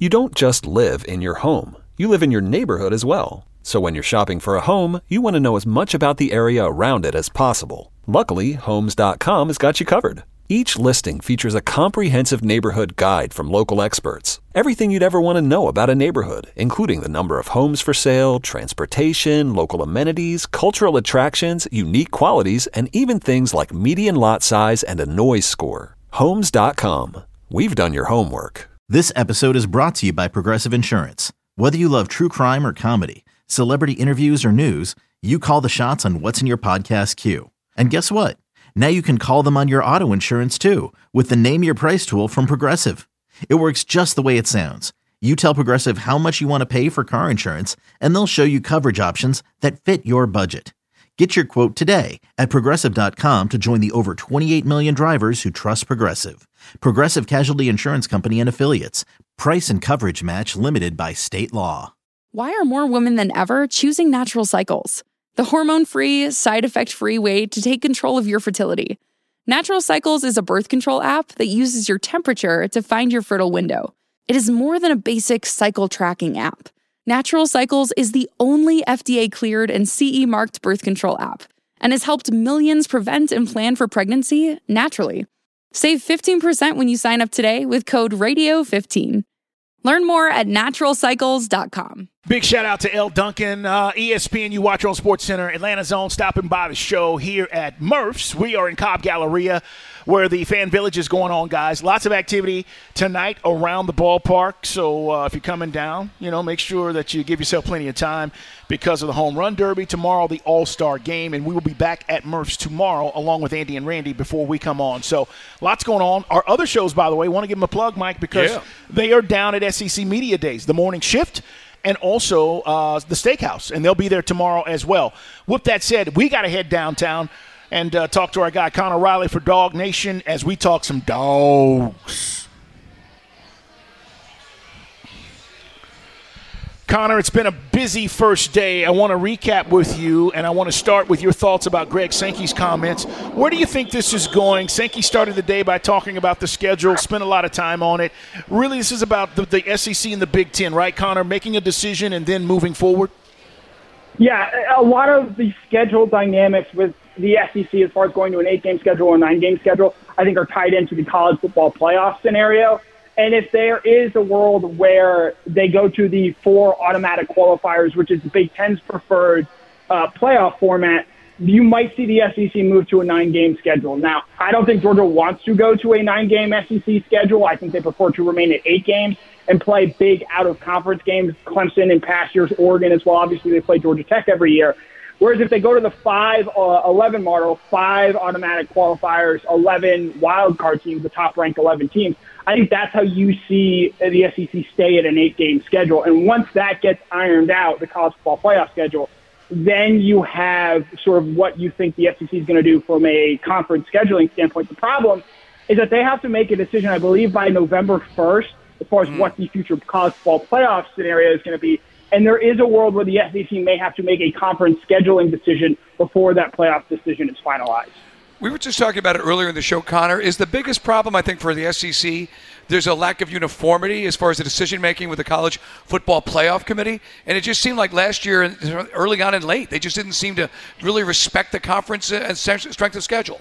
You don't just live in your home. You live in your neighborhood as well. So when you're shopping for a home, you want to know as much about the area around it as possible. Luckily, Homes.com has got you covered. Each listing features a comprehensive neighborhood guide from local experts. Everything you'd ever want to know about a neighborhood, including the number of homes for sale, transportation, local amenities, cultural attractions, unique qualities, and even things like median lot size and a noise score. Homes.com. We've done your homework. This episode is brought to you by Progressive Insurance. Whether you love true crime or comedy, celebrity interviews or news, you call the shots on what's in your podcast queue. And guess what? Now you can call them on your auto insurance too with the Name Your Price tool from Progressive. It works just the way it sounds. You tell Progressive how much you want to pay for car insurance, and they'll show you coverage options that fit your budget. Get your quote today at Progressive.com to join the over 28 million drivers who trust Progressive. Progressive Casualty Insurance Company and Affiliates. Price and coverage match limited by state law. Why are more women than ever choosing Natural Cycles? The hormone-free, side-effect-free way to take control of your fertility. Natural Cycles is a birth control app that uses your temperature to find your fertile window. It is more than a basic cycle tracking app. Natural Cycles is the only FDA-cleared and CE-marked birth control app and has helped millions prevent and plan for pregnancy naturally. Save 15% when you sign up today with code RADIO15. Learn more at naturalcycles.com. Big shout out to L. Duncan, ESPN, you watch on SportsCenter, Atlanta Zone, stopping by the show here at Murph's. We are in Cobb Galleria where the Fan Village is going on, guys. Lots of activity tonight around the ballpark. So if you're coming down, make sure that you give yourself plenty of time because of the Home Run Derby. Tomorrow, the All-Star Game, and we will be back at Murph's tomorrow along with Andy and Randy before we come on. So lots going on. Our other shows, by the way, want to give them a plug, Mike, because they are down at SEC Media Days, the morning shift, and also the Steakhouse, and they'll be there tomorrow as well. With that said, we got to head downtown and talk to our guy Connor Riley for Dog Nation as we talk some dogs. Connor, it's been a busy first day. I want to recap with you, and I want to start with your thoughts about Greg Sankey's comments. Where do you think this is going? Sankey started the day by talking about the schedule, spent a lot of time on it. Really, this is about the SEC and the Big Ten, right, Connor? Making a decision and then moving forward? Yeah, a lot of the schedule dynamics with the SEC as far as going to an 8-game schedule or a 9-game schedule, I think are tied into the college football playoff scenario. And if there is a world where they go to the 4 automatic qualifiers, which is the Big Ten's preferred playoff format, you might see the SEC move to a 9-game schedule. Now, I don't think Georgia wants to go to a 9-game SEC schedule. I think they prefer to remain at 8 games and play big out-of-conference games. Clemson in past years, Oregon as well. Obviously, they play Georgia Tech every year. Whereas if they go to the 5-11 model, 5 automatic qualifiers, 11 wild card teams, the top-ranked 11 teams, I think that's how you see the SEC stay at an 8-game schedule. And once that gets ironed out, the college football playoff schedule, then you have sort of what you think the SEC is going to do from a conference scheduling standpoint. The problem is that they have to make a decision, I believe, by November 1st as far as what the future college football playoff scenario is going to be. And there is a world where the SEC may have to make a conference scheduling decision before that playoff decision is finalized. We were just talking about it earlier in the show, Connor. Is the biggest problem, I think, for the SEC, there's a lack of uniformity as far as the decision-making with the College Football Playoff Committee? And it just seemed like last year, early on and late, they just didn't seem to really respect the conference and strength of schedule.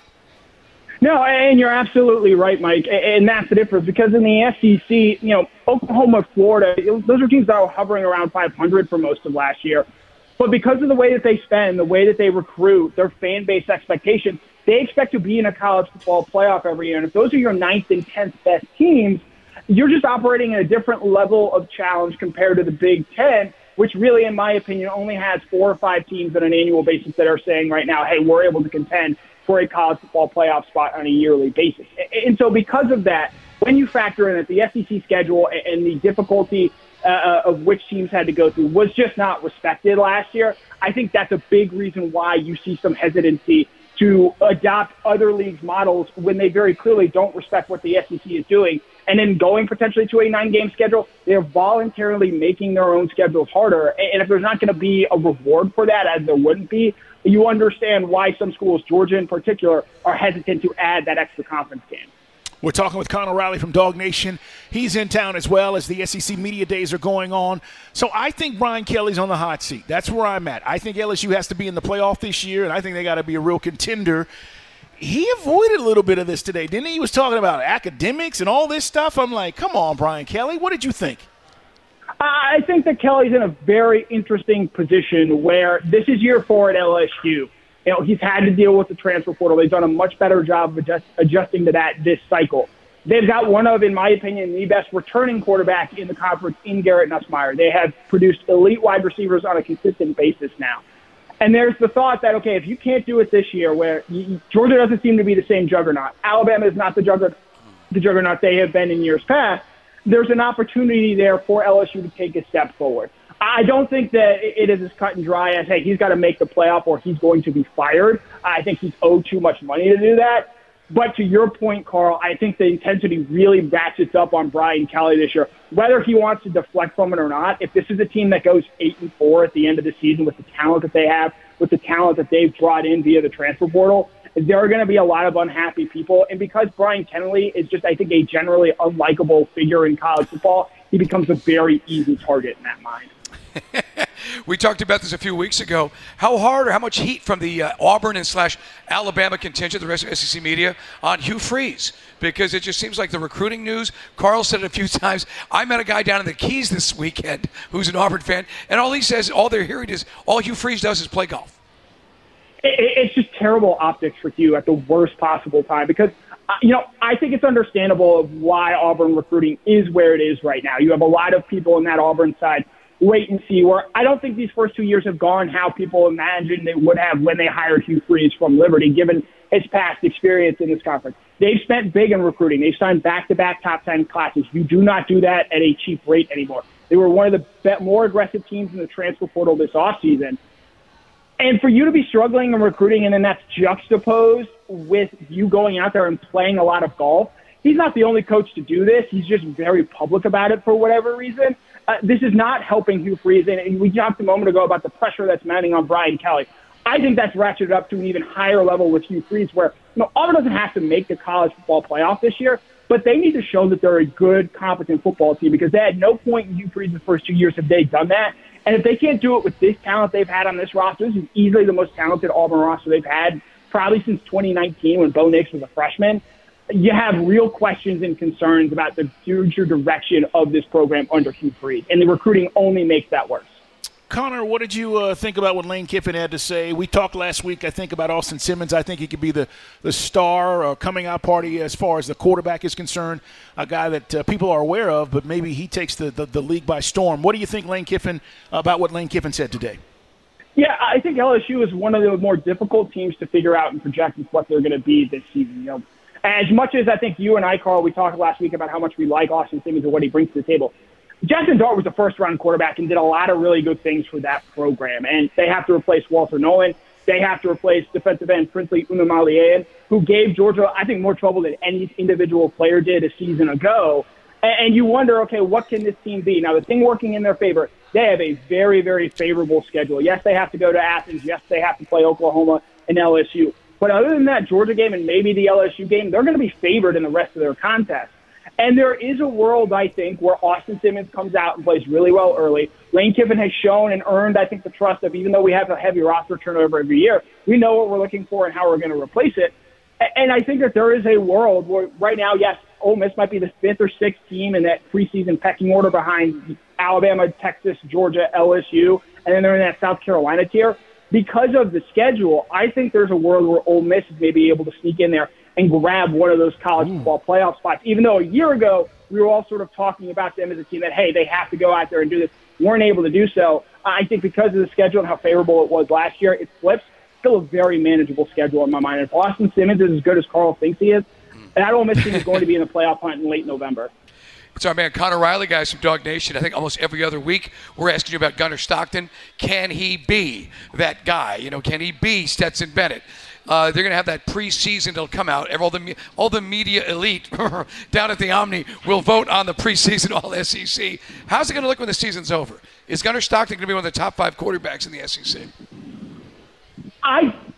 No, and you're absolutely right, Mike, and that's the difference. Because in the SEC, Oklahoma, Florida, those are teams that were hovering around 500 for most of last year. But because of the way that they spend, the way that they recruit, their fan base expectations, they expect to be in a college football playoff every year. And if those are your 9th and 10th best teams, you're just operating at a different level of challenge compared to the Big Ten, which really, in my opinion, only has 4 or 5 teams on an annual basis that are saying right now, hey, we're able to contend for a college football playoff spot on a yearly basis. And so because of that, when you factor in that the SEC schedule and the difficulty of which teams had to go through was just not respected last year, I think that's a big reason why you see some hesitancy to adopt other leagues' models when they very clearly don't respect what the SEC is doing. And then going potentially to a 9-game schedule, they're voluntarily making their own schedules harder. And if there's not going to be a reward for that, as there wouldn't be, you understand why some schools, Georgia in particular, are hesitant to add that extra conference game. We're talking with Connor Riley from Dog Nation. He's in town as well as the SEC Media Days are going on. So I think Brian Kelly's on the hot seat. That's where I'm at. I think LSU has to be in the playoff this year, and I think they got to be a real contender. He avoided a little bit of this today, didn't he? He was talking about academics and all this stuff. I'm like, come on, Brian Kelly. What did you think? I think that Kelly's in a very interesting position where this is year 4 at LSU. He's had to deal with the transfer portal. They've done a much better job of adjusting to that this cycle. They've got one of, in my opinion, the best returning quarterback in the conference in Garrett Nussmeier. They have produced elite wide receivers on a consistent basis now. And there's the thought that, okay, if you can't do it this year where Georgia doesn't seem to be the same juggernaut, Alabama is not the juggernaut they have been in years past, there's an opportunity there for LSU to take a step forward. I don't think that it is as cut and dry as, hey, he's got to make the playoff or he's going to be fired. I think he's owed too much money to do that. But to your point, Carl, I think the intensity really ratchets up on Brian Kelly this year. Whether he wants to deflect from it or not, if this is a team that goes 8-4 at the end of the season with the talent that they have, with the talent that they've brought in via the transfer portal, there are going to be a lot of unhappy people. And because Brian Kelly is just, I think, a generally unlikable figure in college football, he becomes a very easy target in that mind. We talked about this a few weeks ago. How hard or how much heat from the Auburn and / Alabama contingent, the rest of SEC media, on Hugh Freeze? Because it just seems like the recruiting news, Carl said it a few times, I met a guy down in the Keys this weekend who's an Auburn fan, and all he says, all they're hearing is, all Hugh Freeze does is play golf. It's just terrible optics for Hugh at the worst possible time because, I think it's understandable of why Auburn recruiting is where it is right now. You have a lot of people in that Auburn side wait and see, where I don't think these first 2 years have gone how people imagined they would have when they hired Hugh Freeze from Liberty, given his past experience in this conference. They've spent big in recruiting. They've signed back-to-back top 10 classes. You do not do that at a cheap rate anymore. They were one of the more aggressive teams in the transfer portal this offseason. And for you to be struggling in recruiting and then that's juxtaposed with you going out there and playing a lot of golf, he's not the only coach to do this. He's just very public about it for whatever reason. This is not helping Hugh Freeze. And we talked a moment ago about the pressure that's mounting on Brian Kelly. I think that's ratcheted up to an even higher level with Hugh Freeze where Auburn doesn't have to make the college football playoff this year, but they need to show that they're a good, competent football team because they had no point in Hugh Freeze's first 2 years have they done that. And if they can't do it with this talent they've had on this roster, this is easily the most talented Auburn roster they've had probably since 2019 when Bo Nix was a freshman. You have real questions and concerns about the future direction of this program under Hugh Freeze, and the recruiting only makes that worse. Connor, what did you think about what Lane Kiffin had to say? We talked last week, I think, about Austin Simmons. I think he could be the star coming out party as far as the quarterback is concerned, a guy that people are aware of, but maybe he takes the league by storm. What do you think about what Lane Kiffin said today? Yeah, I think LSU is one of the more difficult teams to figure out and project what they're going to be this season. As much as I think you and I, Carl, we talked last week about how much we like Austin Simmons and what he brings to the table. Jackson Dart was a first-round quarterback and did a lot of really good things for that program. And they have to replace Walter Nolan. They have to replace defensive end Princely Unumalian, who gave Georgia, I think, more trouble than any individual player did a season ago. And you wonder, okay, what can this team be? Now, the thing working in their favor, they have a very, very favorable schedule. Yes, they have to go to Athens. Yes, they have to play Oklahoma and LSU. But other than that Georgia game and maybe the LSU game, they're going to be favored in the rest of their contest. And there is a world, I think, where Austin Simmons comes out and plays really well early. Lane Kiffin has shown and earned, I think, the trust of, even though we have a heavy roster turnover every year, we know what we're looking for and how we're going to replace it. And I think that there is a world where right now, yes, Ole Miss might be the 5th or 6th team in that preseason pecking order behind Alabama, Texas, Georgia, LSU, and then they're in that South Carolina tier. Because of the schedule, I think there's a world where Ole Miss is maybe able to sneak in there and grab one of those college football playoff spots, even though a year ago we were all sort of talking about them as a team that, hey, they have to go out there and do this. Weren't able to do so. I think because of the schedule and how favorable it was last year, it flips. Still a very manageable schedule in my mind. If Austin Simmons is as good as Carl thinks he is, that Ole Miss team is going to be in the playoff hunt in late November. It's our man Connor Riley, guys, from Dog Nation. I think almost every other week we're asking you about Gunnar Stockton. Can he be that guy? Can he be Stetson Bennett? They're going to have that preseason that'll come out. All the media elite down at the Omni will vote on the preseason All-SEC. How's it going to look when the season's over? Is Gunnar Stockton going to be one of the top 5 quarterbacks in the SEC?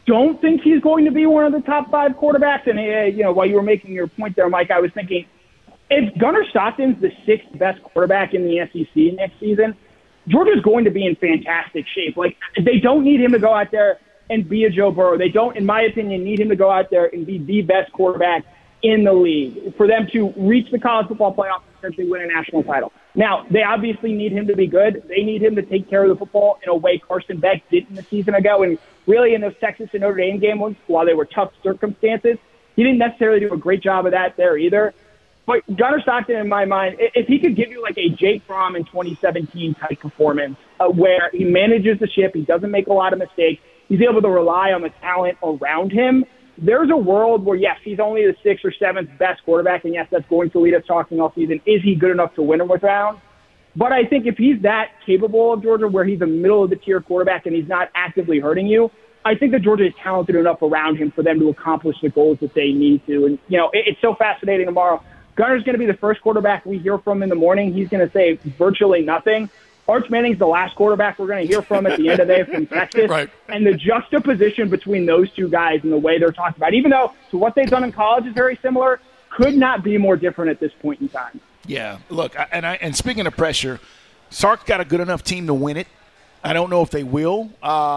don't think he's going to be one of the top 5 quarterbacks. And, while you were making your point there, Mike, I was thinking, if Gunnar Stockton's the 6th best quarterback in the SEC next season, Georgia's going to be in fantastic shape. Like, they don't need him to go out there and be a Joe Burrow. They don't, in my opinion, need him to go out there and be the best quarterback in the league for them to reach the college football playoff and potentially win a national title. Now, they obviously need him to be good. They need him to take care of the football in a way Carson Beck didn't a season ago. And really in those Texas and Notre Dame games, while they were tough circumstances, he didn't necessarily do a great job of that there either. But Gunnar Stockton, in my mind, if he could give you like a Jake Fromm in 2017 type performance where he manages the ship, he doesn't make a lot of mistakes, he's able to rely on the talent around him, there's a world where, yes, he's only the 6th or 7th best quarterback, and yes, that's going to lead us talking all season. Is he good enough to win a round? But I think if he's that capable of Georgia, where he's a middle-of-the-tier quarterback and he's not actively hurting you, I think that Georgia is talented enough around him for them to accomplish the goals that they need to. And, it's so fascinating tomorrow. Gunner's going to be the first quarterback we hear from in the morning. He's going to say virtually nothing. Arch Manning's the last quarterback we're going to hear from at the end of the day from Texas. Right. And the juxtaposition between those two guys and the way they're talking about, even though to what they've done in college is very similar, could not be more different at this point in time. Yeah, look, and speaking of pressure, Sark's got a good enough team to win it. I don't know if they will.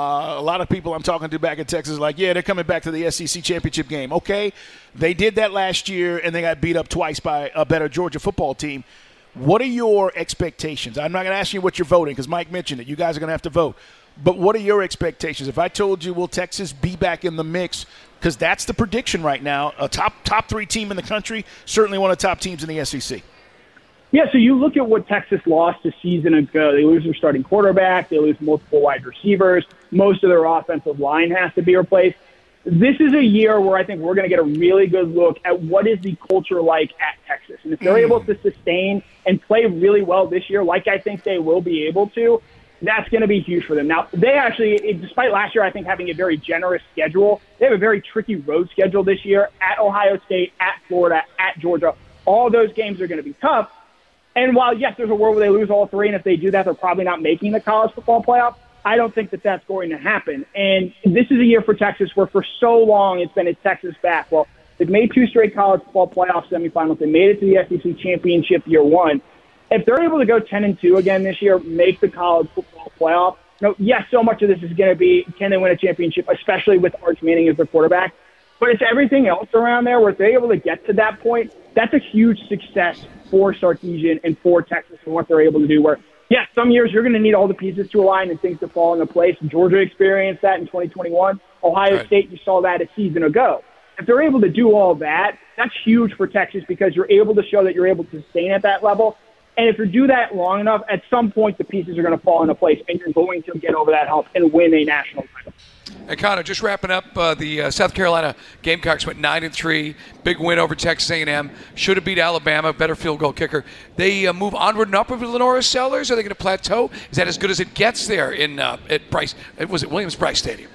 A lot of people I'm talking to back in Texas are like, yeah, they're coming back to the SEC championship game. Okay, they did that last year, and they got beat up twice by a better Georgia football team. What are your expectations? I'm not going to ask you what you're voting because Mike mentioned it. You guys are going to have to vote. But what are your expectations? If I told you, will Texas be back in the mix? Because that's the prediction right now. A top 3 team in the country, certainly one of the top teams in the SEC. Yeah, so you look at what Texas lost a season ago. They lose their starting quarterback. They lose multiple wide receivers. Most of their offensive line has to be replaced. This is a year where I think we're going to get a really good look at what is the culture like at Texas. And if they're able to sustain and play really well this year, like I think they will be able to, that's going to be huge for them. Now, they actually, despite last year, I think, having a very generous schedule, they have a very tricky road schedule this year at Ohio State, at Florida, at Georgia. All those games are going to be tough. And while, yes, there's a world where they lose all 3, and if they do that, they're probably not making the college football playoff, I don't think that that's going to happen. And this is a year for Texas where for so long it's been a Texas back. Well, they've made 2 straight college football playoff semifinals. They made it to the SEC championship year 1. If they're able to go 10-2 again this year, make the college football playoff, yes, so much of this is going to be, can they win a championship, especially with Arch Manning as their quarterback. But it's everything else around there where if they're able to get to that point, that's a huge success for Sarkisian and for Texas and what they're able to do. Where, yes, some years you're going to need all the pieces to align and things to fall into place. Georgia experienced that in 2021. Ohio State, you saw that a season ago. If they're able to do all that, that's huge for Texas because you're able to show that you're able to sustain at that level. And if you do that long enough, at some point the pieces are going to fall into place and you're going to get over that hump and win a national title. And Connor, just wrapping up, the South Carolina Gamecocks went 9-3, big win over Texas A&M. Should have beat Alabama, better field goal kicker. They move onward and upward with Lenora Sellers. Are they going to plateau? Is that as good as it gets there in at Bryce? Was it Williams-Brice Stadium?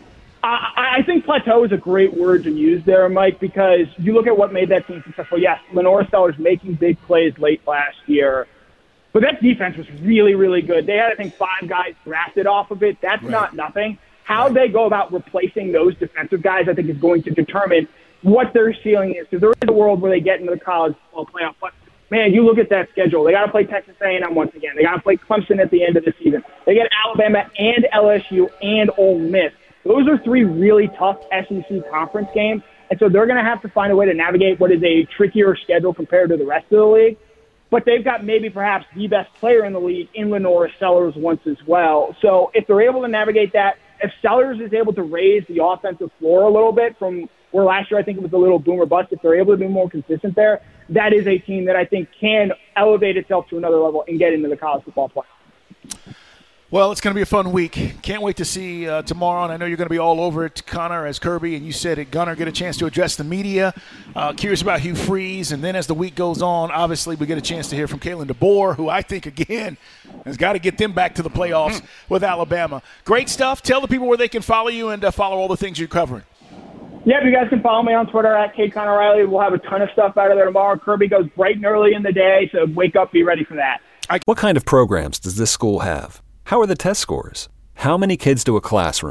I think plateau is a great word to use there, Mike, because you look at what made that team successful. Yes, Lenora Sellers making big plays late last year, but that defense was really, really good. They had, I think, 5 guys drafted off of it. That's not nothing. How they go about replacing those defensive guys, I think, is going to determine what their ceiling is. Because there is a world where they get into the college football playoff. But, man, you look at that schedule. They got to play Texas A&M once again. They got to play Clemson at the end of the season. They get Alabama and LSU and Ole Miss. Those are 3 really tough SEC conference games. And so they're going to have to find a way to navigate what is a trickier schedule compared to the rest of the league. But they've got maybe perhaps the best player in the league in Lenora Sellers once as well. So if they're able to navigate that, if Sellers is able to raise the offensive floor a little bit from where last year I think it was a little boom or bust, if they're able to be more consistent there, that is a team that I think can elevate itself to another level and get into the college football playoff. Well, it's going to be a fun week. Can't wait to see tomorrow, and I know you're going to be all over it, Connor, as Kirby, and you said it, Gunnar, get a chance to address the media. Curious about Hugh Freeze, and then as the week goes on, obviously we get a chance to hear from Kalen DeBoer, who I think, again, has got to get them back to the playoffs with Alabama. Great stuff. Tell the people where they can follow you and follow all the things you're covering. Yeah, you guys can follow me on Twitter at @KConnorRiley. We'll have a ton of stuff out of there tomorrow. Kirby goes bright and early in the day, so wake up, be ready for that. What kind of programs does this school have? How are the test scores? How many kids do a classroom?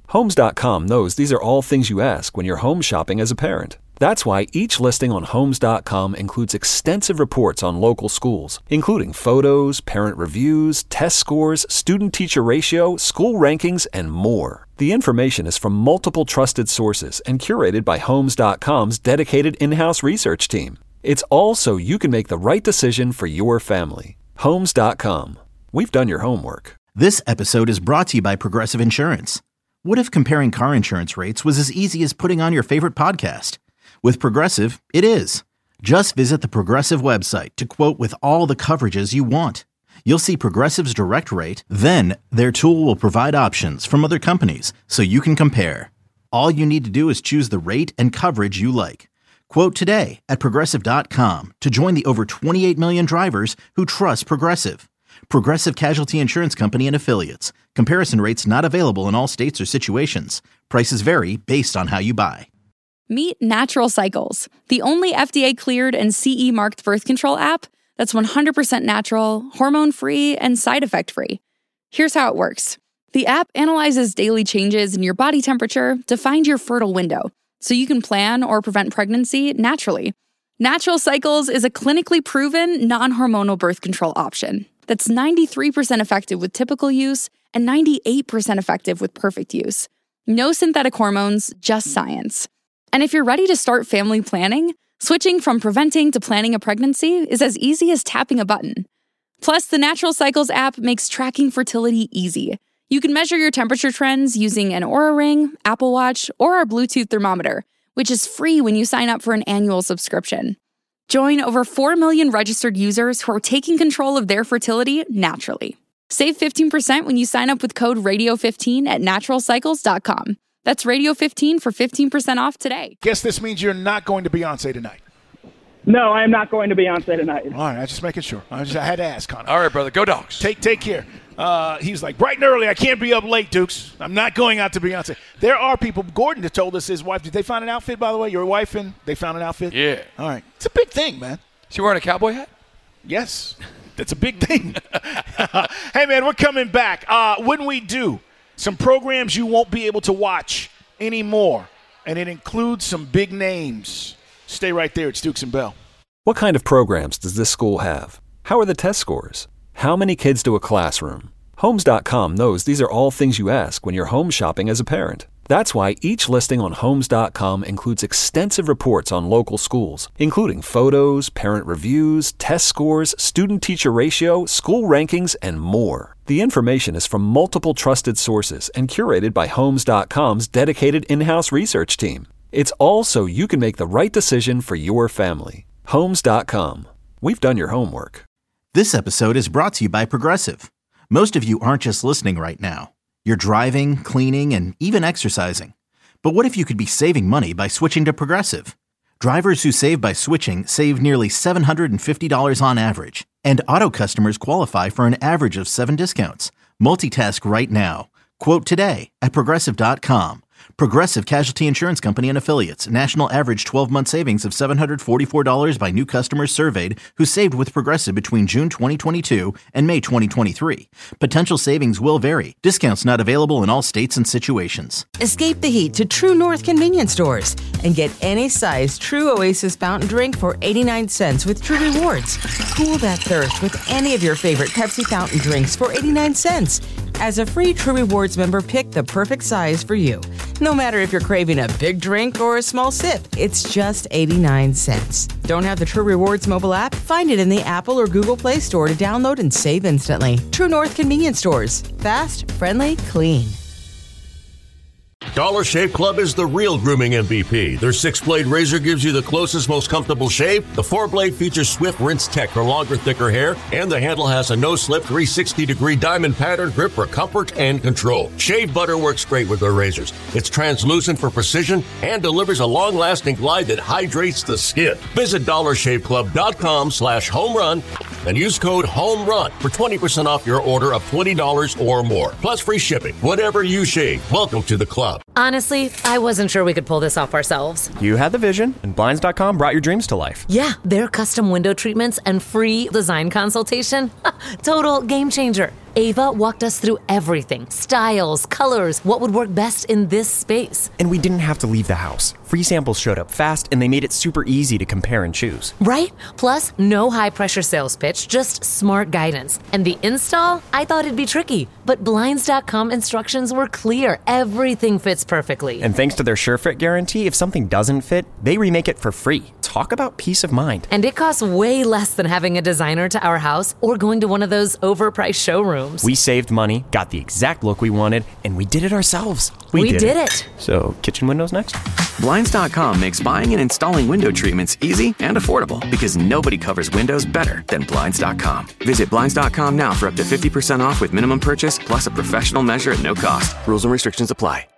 Homes.com knows these are all things you ask when you're home shopping as a parent. That's why each listing on Homes.com includes extensive reports on local schools, including photos, parent reviews, test scores, student-teacher ratio, school rankings, and more. The information is from multiple trusted sources and curated by Homes.com's dedicated in-house research team. It's all so you can make the right decision for your family. Homes.com. We've done your homework. This episode is brought to you by Progressive Insurance. What if comparing car insurance rates was as easy as putting on your favorite podcast? With Progressive, it is. Just visit the Progressive website to quote with all the coverages you want. You'll see Progressive's direct rate, then their tool will provide options from other companies so you can compare. All you need to do is choose the rate and coverage you like. Quote today at Progressive.com to join the over 28 million drivers who trust Progressive. Progressive Casualty Insurance Company and Affiliates. Comparison rates not available in all states or situations. Prices vary based on how you buy. Meet Natural Cycles, the only FDA-cleared and CE-marked birth control app that's 100% natural, hormone-free, and side effect-free. Here's how it works. The app analyzes daily changes in your body temperature to find your fertile window, so you can plan or prevent pregnancy naturally. Natural Cycles is a clinically proven, non-hormonal birth control option that's 93% effective with typical use and 98% effective with perfect use. No synthetic hormones, just science. And if you're ready to start family planning, switching from preventing to planning a pregnancy is as easy as tapping a button. Plus, the Natural Cycles app makes tracking fertility easy. You can measure your temperature trends using an Oura Ring, Apple Watch, or our Bluetooth thermometer, which is free when you sign up for an annual subscription. Join over 4 million registered users who are taking control of their fertility naturally. Save 15% when you sign up with code RADIO15 at naturalcycles.com. That's Radio15 for 15% off today. Guess this means you're not going to Beyonce tonight. No, I am not going to Beyonce tonight. All right, I'm just making sure. I had to ask, Connor. All right, brother. Go Dogs. Take care. He was like, bright and early, I can't be up late, Dukes. I'm not going out to Beyonce. There are people, Gordon has told us his wife, did they find an outfit, by the way? Your wife and they found an outfit? Yeah. All right. It's a big thing, man. Is she wearing a cowboy hat? Yes. That's a big thing. Hey, man, we're coming back. When we do, some programs you won't be able to watch anymore, and it includes some big names. Stay right there. It's Dukes and Bell. What kind of programs does this school have? How are the test scores? How many kids do a classroom? Homes.com knows these are all things you ask when you're home shopping as a parent. That's why each listing on Homes.com includes extensive reports on local schools, including photos, parent reviews, test scores, student-teacher ratio, school rankings, and more. The information is from multiple trusted sources and curated by Homes.com's dedicated in-house research team. It's all so you can make the right decision for your family. Homes.com. We've done your homework. This episode is brought to you by Progressive. Most of you aren't just listening right now. You're driving, cleaning, and even exercising. But what if you could be saving money by switching to Progressive? Drivers who save by switching save nearly $750 on average. And auto customers qualify for an average of 7 discounts. Multitask right now. Quote today at Progressive.com. Progressive Casualty Insurance Company and Affiliates. National average 12-month savings of $744 by new customers surveyed who saved with Progressive between June 2022 and May 2023. Potential savings will vary. Discounts not available in all states and situations. Escape the heat to True North convenience stores and get any size True Oasis fountain drink for 89 cents with True Rewards. Cool that thirst with any of your favorite Pepsi fountain drinks for 89 cents. As a free True Rewards member, pick the perfect size for you. No matter if you're craving a big drink or a small sip, it's just 89 cents. Don't have the True Rewards mobile app? Find it in the Apple or Google Play Store to download and save instantly. True North convenience stores. Fast, friendly, clean. Dollar Shave Club is the real grooming MVP. Their 6-blade razor gives you the closest, most comfortable shave. The 4-blade features swift rinse tech for longer, thicker hair. And the handle has a no-slip 360-degree diamond pattern grip for comfort and control. Shave butter works great with their razors. It's translucent for precision and delivers a long-lasting glide that hydrates the skin. Visit DollarShaveClub.com/homerun and use code HOMERUN for 20% off your order of $20 or more. Plus free shipping. Whatever you shave, welcome to the club. Honestly, I wasn't sure we could pull this off ourselves. You had the vision, and Blinds.com brought your dreams to life. Yeah, their custom window treatments and free design consultation. Total game changer. Ava walked us through everything. Styles, colors, what would work best in this space. And we didn't have to leave the house. Free samples showed up fast, and they made it super easy to compare and choose. Right? Plus, no high-pressure sales pitch, just smart guidance. And the install? I thought it'd be tricky, but Blinds.com instructions were clear. Everything fits perfectly. And thanks to their SureFit guarantee, if something doesn't fit, they remake it for free. Talk about peace of mind. And it costs way less than having a designer to our house or going to one of those overpriced showrooms. We saved money, got the exact look we wanted, and we did it ourselves. We did it. So, kitchen windows next? Blinds.com makes buying and installing window treatments easy and affordable because nobody covers windows better than Blinds.com. Visit Blinds.com now for up to 50% off with minimum purchase plus a professional measure at no cost. Rules and restrictions apply.